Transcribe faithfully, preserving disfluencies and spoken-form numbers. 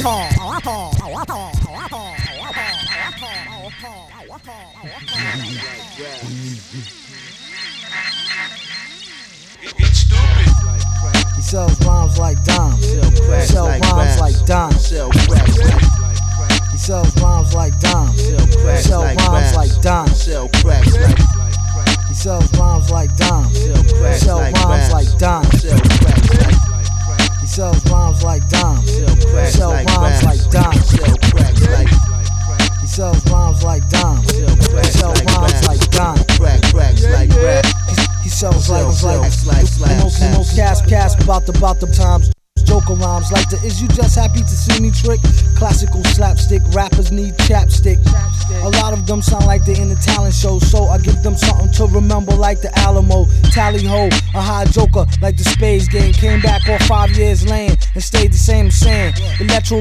It's stupid. He sells rhymes like dimes. Sell cracks Sell like rhymes raps. like dimes. Sell cracks like He sells rhymes like dimes. Sell cracks Sell like rhymes raps. like dimes. Sell cracks like He sells rhymes like dimes. Sell cracks Sell like rhymes raps. like dimes. Sell cracks like He sells rhymes like dimes. Sell cracks Sell like rhymes raps. like dimes. Sell cracks like He sells rhymes like dimes. Sell cracks Sell like rhymes raps. like dimes. Crack cracks like rap. He sells Sell, rhymes like sell, slice, the slice, most, the slice, most cast, cast about the, about the times. Joker rhymes like the is you just happy to see me trick? Classical slapstick, rappers need chapstick. A lot of them sound like they're in the talent show, so I give them something to remember like the Alamo. Tally ho, a high joker like the Spades game. Came back off five years lane and stayed the same saying. Electro